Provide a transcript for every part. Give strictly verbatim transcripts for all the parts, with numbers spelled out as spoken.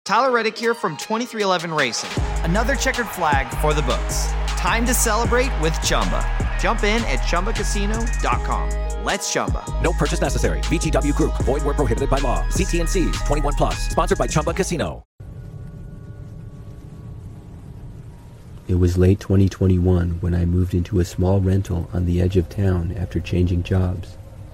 Tyler Reddick here from twenty-three eleven Racing. Another checkered flag for the books. Time to celebrate with Chumba. Jump in at Chumba Casino dot com. Let's Chumba. No purchase necessary. V G W Group. Void where prohibited by law. See T and C's. twenty-one plus. Sponsored by Chumba Casino. It was late twenty twenty-one when I moved into a small rental on the edge of town after changing jobs.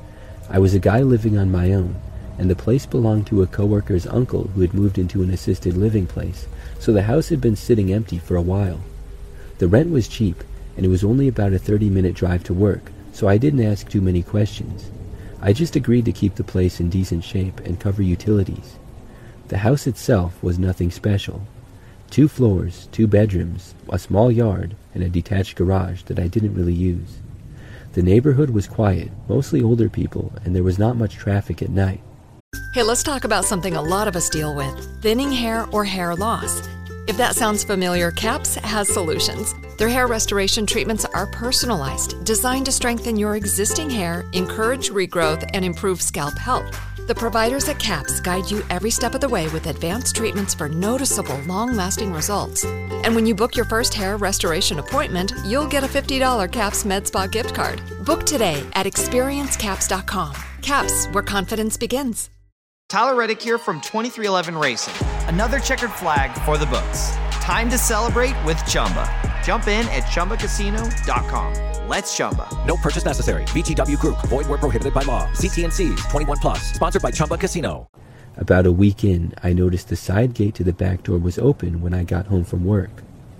I was a guy living on my own, and the place belonged to a coworker's uncle who had moved into an assisted living place, so the house had been sitting empty for a while. The rent was cheap, and it was only about a thirty-minute drive to work, so I didn't ask too many questions. I just agreed to keep the place in decent shape and cover utilities. The house itself was nothing special. Two floors, two bedrooms, a small yard, and a detached garage that I didn't really use. The neighborhood was quiet, mostly older people, and there was not much traffic at night. Hey, let's talk about something a lot of us deal with, thinning hair or hair loss. If that sounds familiar, CAPS has solutions. Their hair restoration treatments are personalized, designed to strengthen your existing hair, encourage regrowth, and improve scalp health. The providers at CAPS guide you every step of the way with advanced treatments for noticeable, long-lasting results. And when you book your first hair restoration appointment, you'll get a fifty dollars CAPS MedSpa gift card. Book today at experience caps dot com. CAPS, where confidence begins. Tyler Reddick here from twenty-three eleven Racing. Another checkered flag for the books. Time to celebrate with Chumba. Jump in at Chumba Casino dot com. Let's Chumba. No purchase necessary. V G W Group. Void where prohibited by law. See T and C's. twenty-one plus. Sponsored by Chumba Casino. About a week in, I noticed the side gate to the back door was open when I got home from work.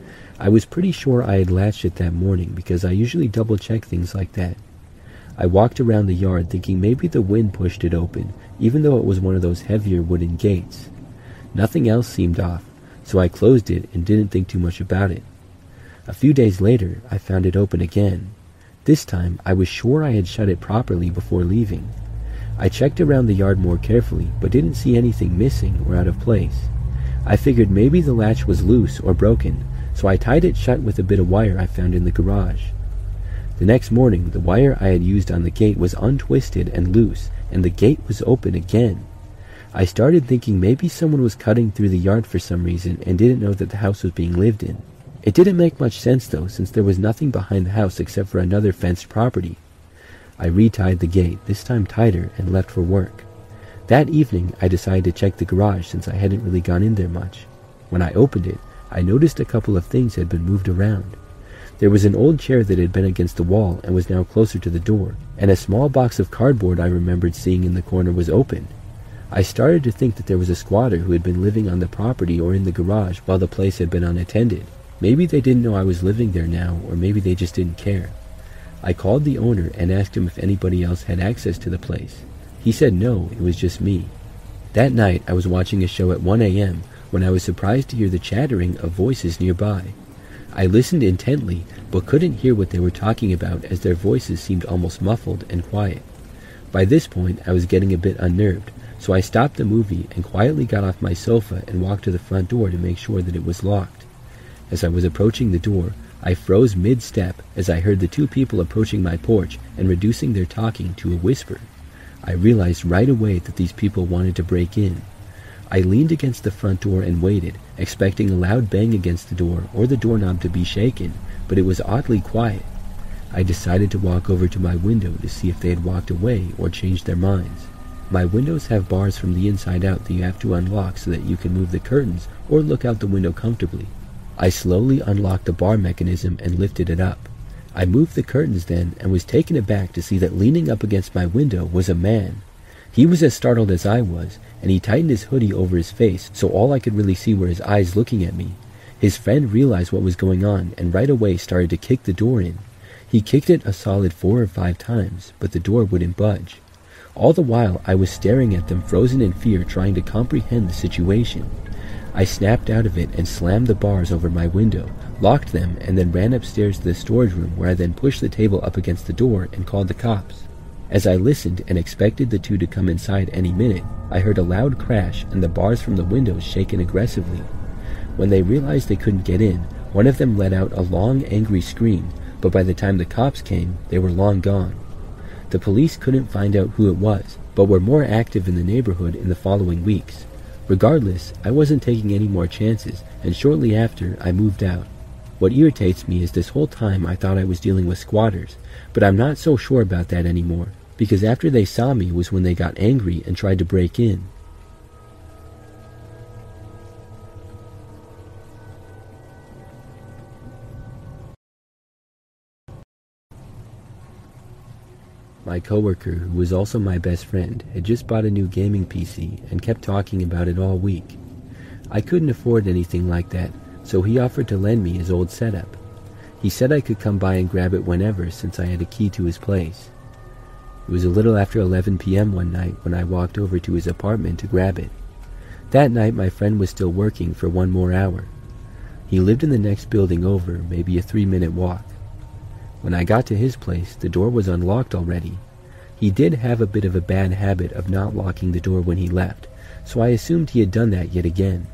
I was pretty sure I had latched it that morning because I usually double-check things like that. I walked around the yard thinking maybe the wind pushed it open, even though it was one of those heavier wooden gates. Nothing else seemed off, so I closed it and didn't think too much about it. A few days later, I found it open again. This time, I was sure I had shut it properly before leaving. I checked around the yard more carefully, but didn't see anything missing or out of place. I figured maybe the latch was loose or broken, so I tied it shut with a bit of wire I found in the garage. The next morning, the wire I had used on the gate was untwisted and loose, and the gate was open again. I started thinking maybe someone was cutting through the yard for some reason and didn't know that the house was being lived in. It didn't make much sense though, since there was nothing behind the house except for another fenced property. I retied the gate, this time tighter, and left for work. That evening, I decided to check the garage since I hadn't really gone in there much. When I opened it, I noticed a couple of things had been moved around. There was an old chair that had been against the wall and was now closer to the door, and a small box of cardboard I remembered seeing in the corner was open. I started to think that there was a squatter who had been living on the property or in the garage while the place had been unattended. Maybe they didn't know I was living there now, or maybe they just didn't care. I called the owner and asked him if anybody else had access to the place. He said no, it was just me. That night I was watching a show at one a.m. when I was surprised to hear the chattering of voices nearby. I listened intently, but couldn't hear what they were talking about as their voices seemed almost muffled and quiet. By this point, I was getting a bit unnerved, so I stopped the movie and quietly got off my sofa and walked to the front door to make sure that it was locked. As I was approaching the door, I froze mid-step as I heard the two people approaching my porch and reducing their talking to a whisper. I realized right away that these people wanted to break in. I leaned against the front door and waited, expecting a loud bang against the door or the doorknob to be shaken, but it was oddly quiet. I decided to walk over to my window to see if they had walked away or changed their minds. My windows have bars from the inside out that you have to unlock so that you can move the curtains or look out the window comfortably. I slowly unlocked the bar mechanism and lifted it up. I moved the curtains then and was taken aback to see that leaning up against my window was a man. He was as startled as I was, and he tightened his hoodie over his face so all I could really see were his eyes looking at me. His friend realized what was going on and right away started to kick the door in. He kicked it a solid four or five times, but the door wouldn't budge. All the while I was staring at them frozen in fear, trying to comprehend the situation. I snapped out of it and slammed the bars over my window, locked them, and then ran upstairs to the storage room where I then pushed the table up against the door and called the cops. As I listened and expected the two to come inside any minute, I heard a loud crash and the bars from the windows shaken aggressively. When they realized they couldn't get in, one of them let out a long, angry scream, but by the time the cops came, they were long gone. The police couldn't find out who it was, but were more active in the neighborhood in the following weeks. Regardless, I wasn't taking any more chances, and shortly after, I moved out. What irritates me is this whole time I thought I was dealing with squatters, but I'm not so sure about that anymore, because after they saw me was when they got angry and tried to break in. My coworker, who was also my best friend, had just bought a new gaming P C and kept talking about it all week. I couldn't afford anything like that, so he offered to lend me his old setup. He said I could come by and grab it whenever since I had a key to his place. It was a little after eleven p.m. one night when I walked over to his apartment to grab it. That night my friend was still working for one more hour. He lived in the next building over, maybe a three-minute walk. When I got to his place, the door was unlocked already. He did have a bit of a bad habit of not locking the door when he left, so I assumed he had done that yet again.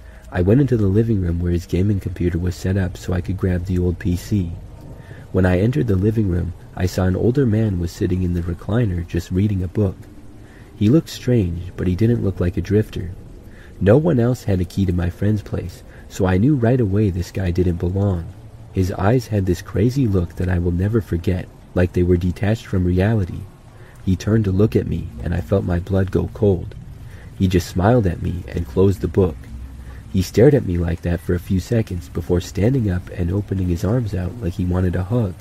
I went into the living room where his gaming computer was set up so I could grab the old P C. When I entered the living room, I saw an older man was sitting in the recliner just reading a book. He looked strange, but he didn't look like a drifter. No one else had a key to my friend's place, so I knew right away this guy didn't belong. His eyes had this crazy look that I will never forget, like they were detached from reality. He turned to look at me, and I felt my blood go cold. He just smiled at me and closed the book. He stared at me like that for a few seconds before standing up and opening his arms out like he wanted a hug.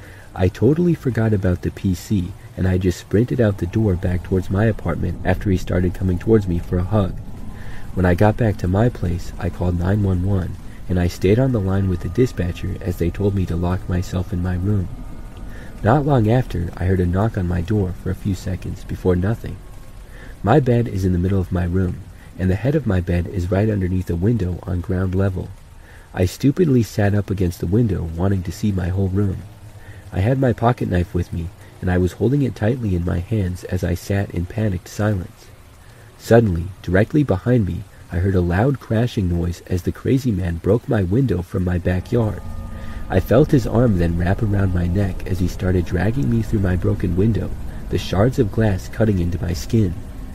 I totally forgot about the P C, and I just sprinted out the door back towards my apartment after he started coming towards me for a hug. When I got back to my place, I called nine one one, and I stayed on the line with the dispatcher as they told me to lock myself in my room. Not long after, I heard a knock on my door for a few seconds before nothing. My bed is in the middle of my room, and the head of my bed is right underneath a window on ground level. I stupidly sat up against the window, wanting to see my whole room. I had my pocket knife with me, and I was holding it tightly in my hands as I sat in panicked silence. Suddenly, directly behind me, I heard a loud crashing noise as the crazy man broke my window from my backyard. I felt his arm then wrap around my neck as he started dragging me through my broken window, the shards of glass cutting into my skin.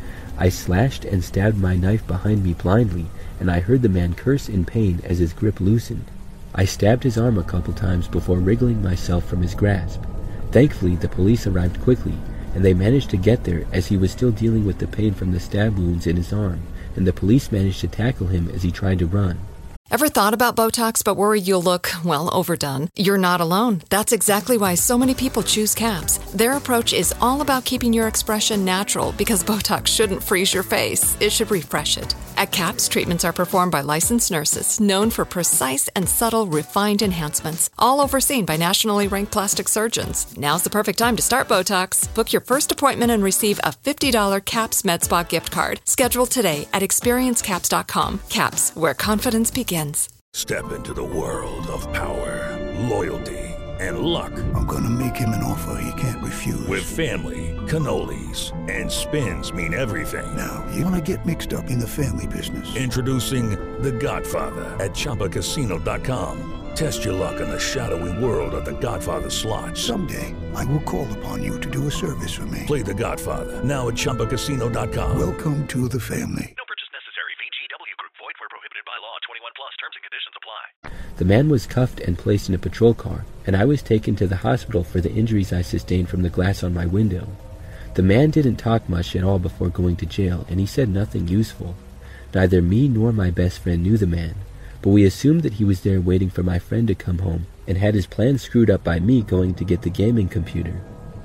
I slashed and stabbed my knife behind me blindly, and I heard the man curse in pain as his grip loosened. I stabbed his arm a couple times before wriggling myself from his grasp. Thankfully, the police arrived quickly, and they managed to get there as he was still dealing with the pain from the stab wounds in his arm, and the police managed to tackle him as he tried to run. Ever thought about Botox but worried you'll look, well, overdone? You're not alone. That's exactly why so many people choose CAPS. Their approach is all about keeping your expression natural because Botox shouldn't freeze your face. It should refresh it. At CAPS, treatments are performed by licensed nurses known for precise and subtle refined enhancements, all overseen by nationally ranked plastic surgeons. Now's the perfect time to start Botox. Book your first appointment and receive a fifty dollars CAPS MedSpa gift card. Schedule today at experience caps dot com. CAPS, where confidence begins. Step into the world of power, loyalty, and luck. I'm gonna make him an offer he can't refuse. With family, cannolis, and spins mean everything. Now, you wanna get mixed up in the family business. Introducing The Godfather at Chumba Casino dot com. Test your luck in the shadowy world of The Godfather slot. Someday, I will call upon you to do a service for me. Play The Godfather, now at Chumba Casino dot com. Welcome to the family. No purchase necessary. V G W Group. Void where prohibited by law. twenty-one plus. Terms and conditions apply. The man was cuffed and placed in a patrol car, and I was taken to the hospital for the injuries I sustained from the glass on my window. The man didn't talk much at all before going to jail, and he said nothing useful. Neither me nor my best friend knew the man, but we assumed that he was there waiting for my friend to come home, and had his plan screwed up by me going to get the gaming computer.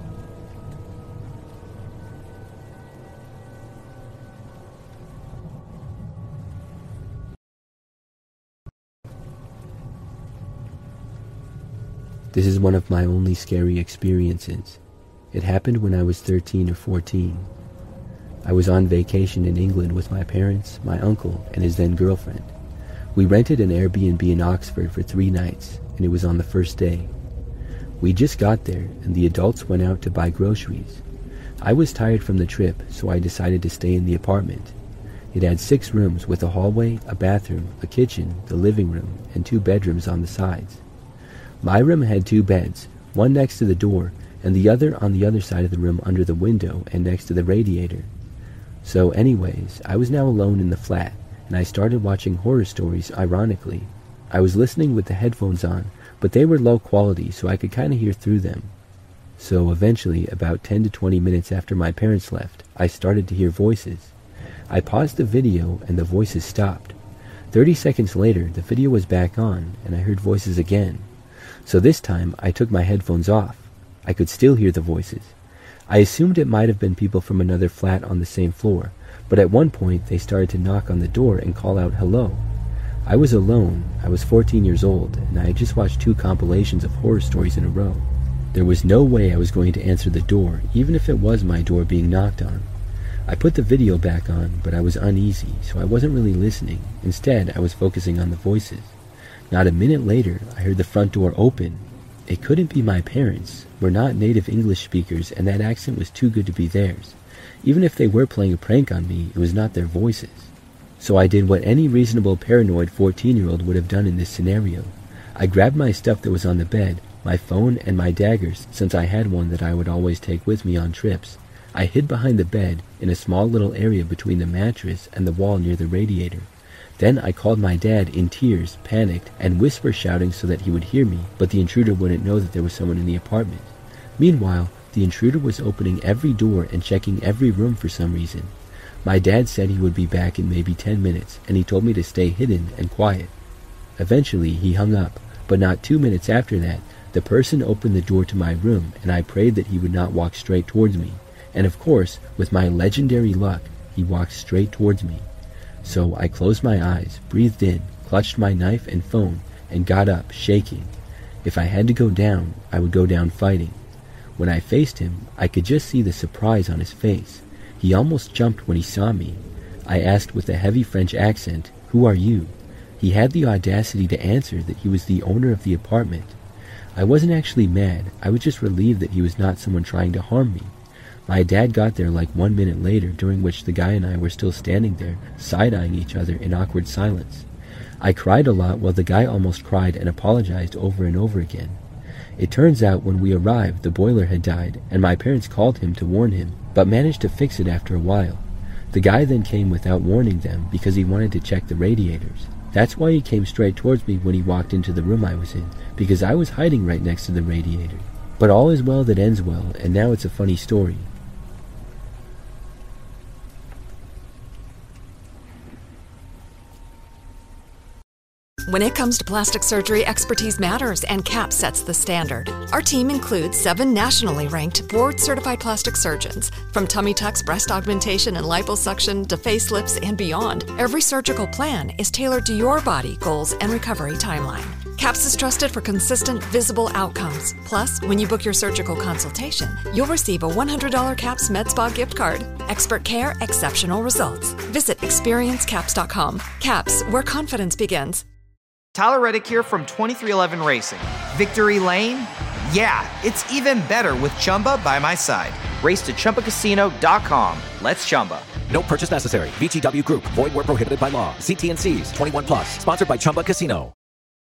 This is one of my only scary experiences. It happened when I was thirteen or fourteen. I was on vacation in England with my parents, my uncle, and his then girlfriend. We rented an Airbnb in Oxford for three nights, and it was on the first day. We just got there, and the adults went out to buy groceries. I was tired from the trip, so I decided to stay in the apartment. It had six rooms with a hallway, a bathroom, a kitchen, the living room, and two bedrooms on the sides. My room had two beds, one next to the door, and the other on the other side of the room under the window and next to the radiator. So anyways, I was now alone in the flat, and I started watching horror stories ironically. I was listening with the headphones on, but they were low quality so I could kind of hear through them. So eventually, about ten to twenty minutes after my parents left, I started to hear voices. I paused the video and the voices stopped. Thirty seconds later, the video was back on, and I heard voices again. So this time, I took my headphones off. I could still hear the voices. I assumed it might have been people from another flat on the same floor, but at one point they started to knock on the door and call out hello. I was alone, I was fourteen years old, and I had just watched two compilations of horror stories in a row. There was no way I was going to answer the door, even if it was my door being knocked on. I put the video back on, but I was uneasy, so I wasn't really listening. Instead, I was focusing on the voices. Not a minute later, I heard the front door open. It couldn't be my parents. We're not native English speakers, and that accent was too good to be theirs. Even if they were playing a prank on me, it was not their voices. So I did what any reasonable paranoid fourteen-year-old would have done in this scenario. I grabbed my stuff that was on the bed, my phone and my daggers, since I had one that I would always take with me on trips. I hid behind the bed, in a small little area between the mattress and the wall near the radiator. Then I called my dad in tears, panicked, and whisper shouting so that he would hear me, but the intruder wouldn't know that there was someone in the apartment. Meanwhile, the intruder was opening every door and checking every room for some reason. My dad said he would be back in maybe ten minutes, and he told me to stay hidden and quiet. Eventually, he hung up, but not two minutes after that, the person opened the door to my room, and I prayed that he would not walk straight towards me. And of course, with my legendary luck, he walked straight towards me. So I closed my eyes, breathed in, clutched my knife and phone, and got up, shaking. If I had to go down, I would go down fighting. When I faced him, I could just see the surprise on his face. He almost jumped when he saw me. I asked with a heavy French accent, "Who are you?" He had the audacity to answer that he was the owner of the apartment. I wasn't actually mad, I was just relieved that he was not someone trying to harm me. My dad got there like one minute later, during which the guy and I were still standing there, side-eyeing each other in awkward silence. I cried a lot while the guy almost cried and apologized over and over again. It turns out when we arrived, the boiler had died, and my parents called him to warn him, but managed to fix it after a while. The guy then came without warning them because he wanted to check the radiators. That's why he came straight towards me when he walked into the room I was in, because I was hiding right next to the radiator. But all is well that ends well, and now it's a funny story. When it comes to plastic surgery, expertise matters, and CAPS sets the standard. Our team includes seven nationally ranked, board-certified plastic surgeons. From tummy tucks, breast augmentation, and liposuction to facelifts and beyond, every surgical plan is tailored to your body, goals, and recovery timeline. CAPS is trusted for consistent, visible outcomes. Plus, when you book your surgical consultation, you'll receive a one hundred dollars CAPS MedSpa gift card. Expert care, exceptional results. Visit experience caps dot com. CAPS, where confidence begins. Tyler Reddick here from twenty-three eleven Racing. Victory Lane? Yeah, it's even better with Chumba by my side. Race to Chumba Casino dot com. Let's Chumba. No purchase necessary. V G W Group. Void where prohibited by law. See T and C's. twenty-one plus. Sponsored by Chumba Casino.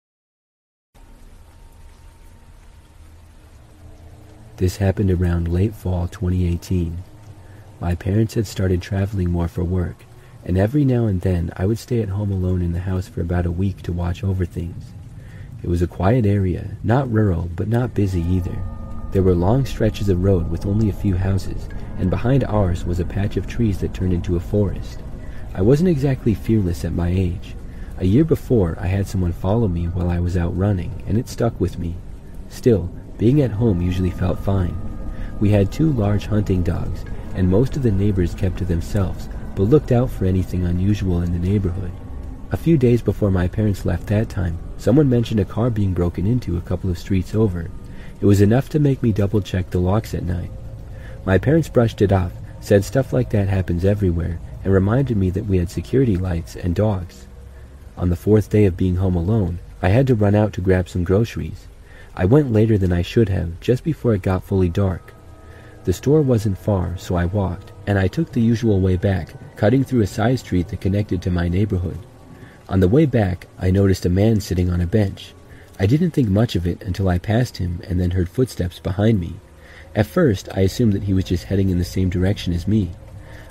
This happened around late fall twenty eighteen. My parents had started traveling more for work, and every now and then I would stay at home alone in the house for about a week to watch over things. It was a quiet area, not rural, but not busy either. There were long stretches of road with only a few houses, and behind ours was a patch of trees that turned into a forest. I wasn't exactly fearless at my age. A year before, I had someone follow me while I was out running, and it stuck with me. Still, being at home usually felt fine. We had two large hunting dogs, and most of the neighbors kept to themselves, but looked out for anything unusual in the neighborhood. A few days before my parents left that time, someone mentioned a car being broken into a couple of streets over. It was enough to make me double-check the locks at night. My parents brushed it off, said stuff like that happens everywhere, and reminded me that we had security lights and dogs. On the fourth day of being home alone, I had to run out to grab some groceries. I went later than I should have, just before it got fully dark. The store wasn't far, so I walked, and I took the usual way back, cutting through a side street that connected to my neighborhood. On the way back, I noticed a man sitting on a bench. I didn't think much of it until I passed him and then heard footsteps behind me. At first, I assumed that he was just heading in the same direction as me.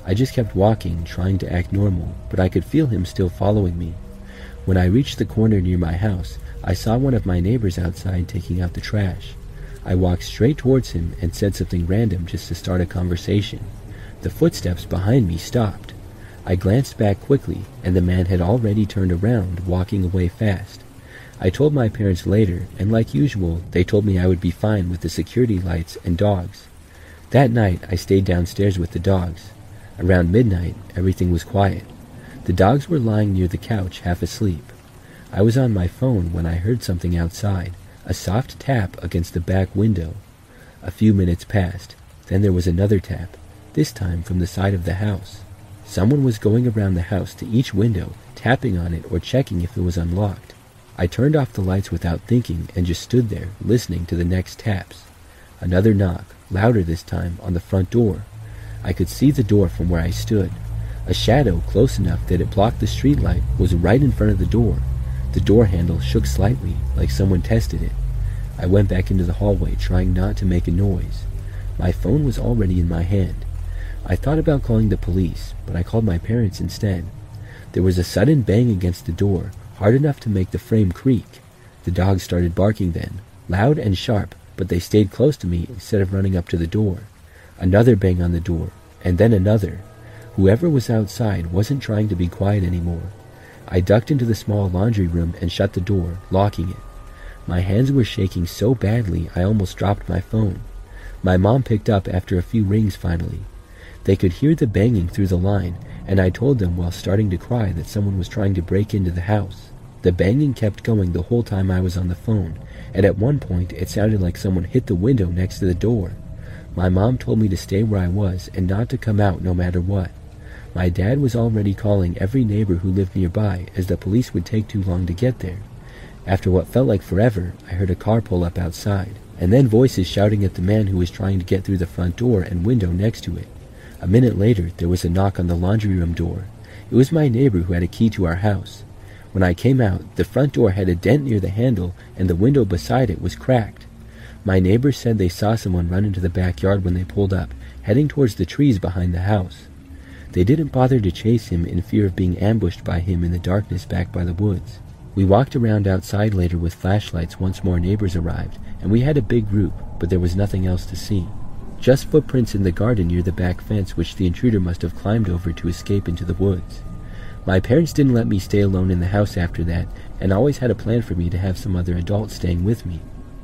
I just kept walking, trying to act normal, but I could feel him still following me. When I reached the corner near my house, I saw one of my neighbors outside taking out the trash. I walked straight towards him and said something random just to start a conversation. The footsteps behind me stopped. I glanced back quickly, and the man had already turned around, walking away fast. I told my parents later, and like usual, they told me I would be fine with the security lights and dogs. That night, I stayed downstairs with the dogs. Around midnight, everything was quiet. The dogs were lying near the couch, half asleep. I was on my phone when I heard something outside, a soft tap against the back window. A few minutes passed. Then there was another tap, this time from the side of the house. Someone was going around the house to each window, tapping on it or checking if it was unlocked. I turned off the lights without thinking and just stood there, listening to the next taps. Another knock, louder this time, on the front door. I could see the door from where I stood. A shadow close enough that it blocked the streetlight was right in front of the door. The door handle shook slightly, like someone tested it. I went back into the hallway, trying not to make a noise. My phone was already in my hand. I thought about calling the police, but I called my parents instead. There was a sudden bang against the door, hard enough to make the frame creak. The dogs started barking then, loud and sharp, but they stayed close to me instead of running up to the door. Another bang on the door, and then another. Whoever was outside wasn't trying to be quiet anymore. I ducked into the small laundry room and shut the door, locking it. My hands were shaking so badly I almost dropped my phone. My mom picked up after a few rings finally. They could hear the banging through the line, and I told them while starting to cry that someone was trying to break into the house. The banging kept going the whole time I was on the phone, and at one point it sounded like someone hit the window next to the door. My mom told me to stay where I was and not to come out no matter what. My dad was already calling every neighbor who lived nearby, as the police would take too long to get there. After what felt like forever, I heard a car pull up outside, and then voices shouting at the man who was trying to get through the front door and window next to it. A minute later, there was a knock on the laundry room door. It was my neighbor who had a key to our house. When I came out, the front door had a dent near the handle, and the window beside it was cracked. My neighbors said they saw someone run into the backyard when they pulled up, heading towards the trees behind the house. They didn't bother to chase him in fear of being ambushed by him in the darkness back by the woods. We walked around outside later with flashlights once more neighbors arrived, and we had a big group, but there was nothing else to see. Just footprints in the garden near the back fence which the intruder must have climbed over to escape into the woods. My parents didn't let me stay alone in the house after that, and always had a plan for me to have some other adult staying with me.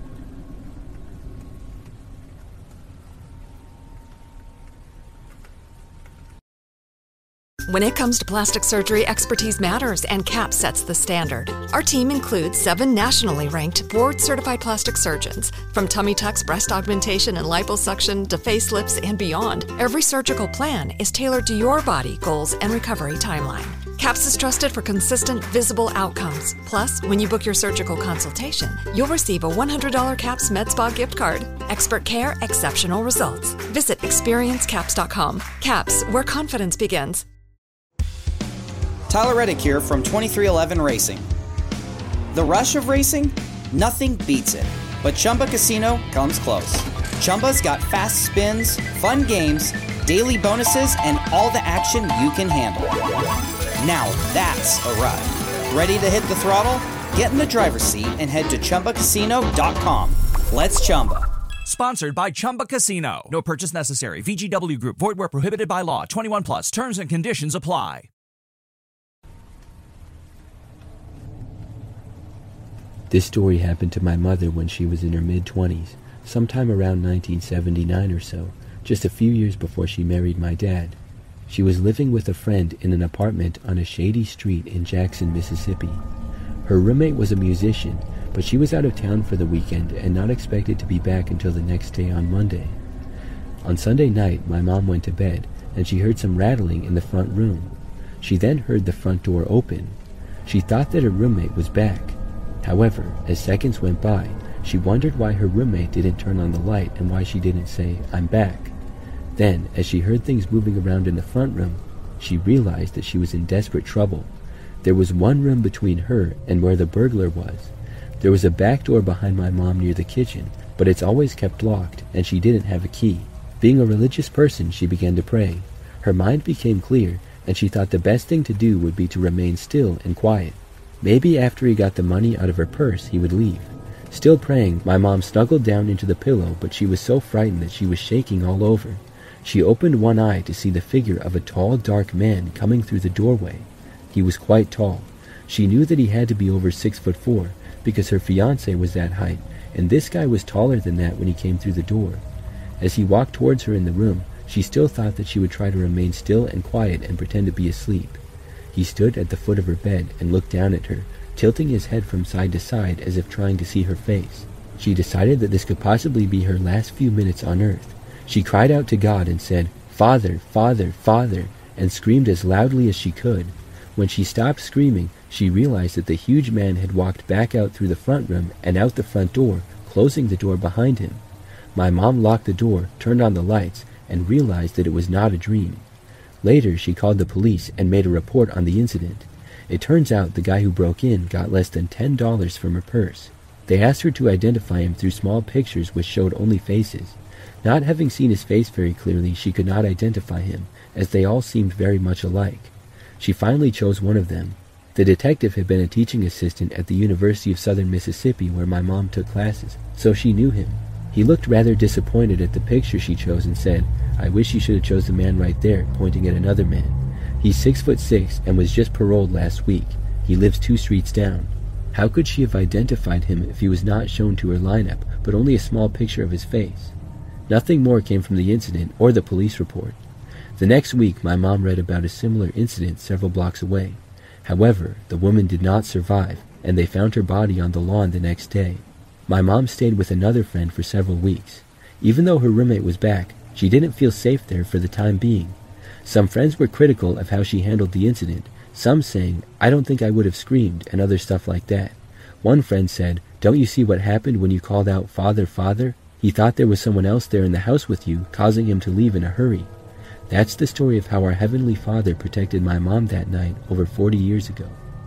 When it comes to plastic surgery, expertise matters, and CAPS sets the standard. Our team includes seven nationally ranked, board-certified plastic surgeons. From tummy tucks, breast augmentation, and liposuction to facelifts and beyond, every surgical plan is tailored to your body, goals, and recovery timeline. CAPS is trusted for consistent, visible outcomes. Plus, when you book your surgical consultation, you'll receive a one hundred dollars CAPS MedSpa gift card. Expert care, exceptional results. Visit experience caps dot com. CAPS, where confidence begins. Tyler Reddick here from twenty-three eleven Racing. The rush of racing? Nothing beats it. But Chumba Casino comes close. Chumba's got fast spins, fun games, daily bonuses, and all the action you can handle. Now that's a ride. Ready to hit the throttle? Get in the driver's seat and head to Chumba Casino dot com. Let's Chumba. Sponsored by Chumba Casino. No purchase necessary. V G W Group. Void where prohibited by law. twenty-one plus. Terms and conditions apply. This story happened to my mother when she was in her mid-twenties, sometime around nineteen seventy-nine or so, just a few years before she married my dad. She was living with a friend in an apartment on a shady street in Jackson, Mississippi. Her roommate was a musician, but she was out of town for the weekend and not expected to be back until the next day on Monday. On Sunday night, my mom went to bed, and she heard some rattling in the front room. She then heard the front door open. She thought that her roommate was back. However, as seconds went by, she wondered why her roommate didn't turn on the light and why she didn't say, "I'm back." Then, as she heard things moving around in the front room, she realized that she was in desperate trouble. There was one room between her and where the burglar was. There was a back door behind my mom near the kitchen, but it's always kept locked, and she didn't have a key. Being a religious person, she began to pray. Her mind became clear, and she thought the best thing to do would be to remain still and quiet. Maybe after he got the money out of her purse, he would leave. Still praying, my mom snuggled down into the pillow, but she was so frightened that she was shaking all over. She opened one eye to see the figure of a tall, dark man coming through the doorway. He was quite tall. She knew that he had to be over six foot four, because her fiancé was that height, and this guy was taller than that when he came through the door. As he walked towards her in the room, she still thought that she would try to remain still and quiet and pretend to be asleep. He stood at the foot of her bed and looked down at her, tilting his head from side to side as if trying to see her face. She decided that this could possibly be her last few minutes on earth. She cried out to God and said, "Father, Father, Father," and screamed as loudly as she could. When she stopped screaming, she realized that the huge man had walked back out through the front room and out the front door, closing the door behind him. My mom locked the door, turned on the lights, and realized that it was not a dream. Later, she called the police and made a report on the incident. It turns out the guy who broke in got less than ten dollars from her purse. They asked her to identify him through small pictures which showed only faces. Not having seen his face very clearly, she could not identify him, as they all seemed very much alike. She finally chose one of them. The detective had been a teaching assistant at the University of Southern Mississippi where my mom took classes, so she knew him. He looked rather disappointed at the picture she chose and said, "I wish you should have chose the man right there," pointing at another man. He's six foot six and was just paroled last week. He lives two streets down. How could she have identified him if he was not shown to her lineup, but only a small picture of his face? Nothing more came from the incident or the police report. The next week, my mom read about a similar incident several blocks away. However, the woman did not survive, and they found her body on the lawn the next day. My mom stayed with another friend for several weeks. Even though her roommate was back, she didn't feel safe there for the time being. Some friends were critical of how she handled the incident, some saying, "I don't think I would have screamed," and other stuff like that. One friend said, "Don't you see what happened when you called out, 'Father, Father'? He thought there was someone else there in the house with you, causing him to leave in a hurry." That's the story of how our Heavenly Father protected my mom that night over forty years ago.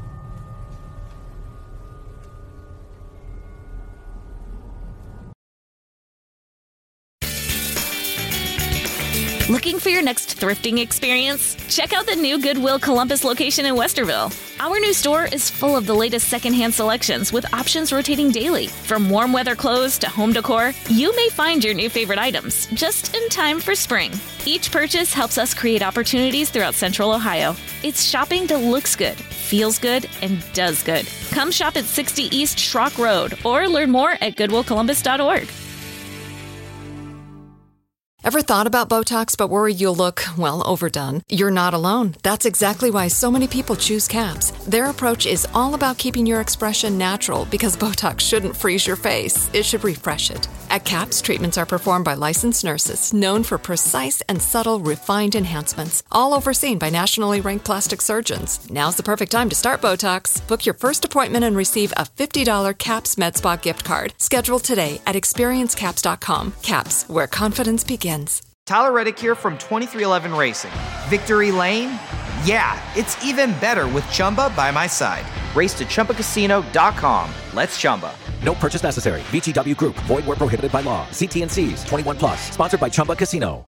Looking for your next thrifting experience? Check out the new Goodwill Columbus location in Westerville. Our new store is full of the latest secondhand selections with options rotating daily. From warm weather clothes to home decor, you may find your new favorite items just in time for spring. Each purchase helps us create opportunities throughout Central Ohio. It's shopping that looks good, feels good, and does good. Come shop at sixty East Schrock Road or learn more at goodwill columbus dot org. Ever thought about Botox but worried you'll look, well, overdone? You're not alone. That's exactly why so many people choose CAPS. Their approach is all about keeping your expression natural because Botox shouldn't freeze your face. It should refresh it. At CAPS, treatments are performed by licensed nurses known for precise and subtle refined enhancements, all overseen by nationally ranked plastic surgeons. Now's the perfect time to start Botox. Book your first appointment and receive a fifty dollars CAPS MedSpa gift card. Schedule today at experience caps dot com. CAPS, where confidence begins. Tyler Reddick here from twenty-three eleven Racing. Victory Lane? Yeah, it's even better with Chumba by my side. Race to Chumba Casino dot com. Let's Chumba. No purchase necessary. V G W Group. Void where prohibited by law. See T and C's. twenty-one plus. Sponsored by Chumba Casino.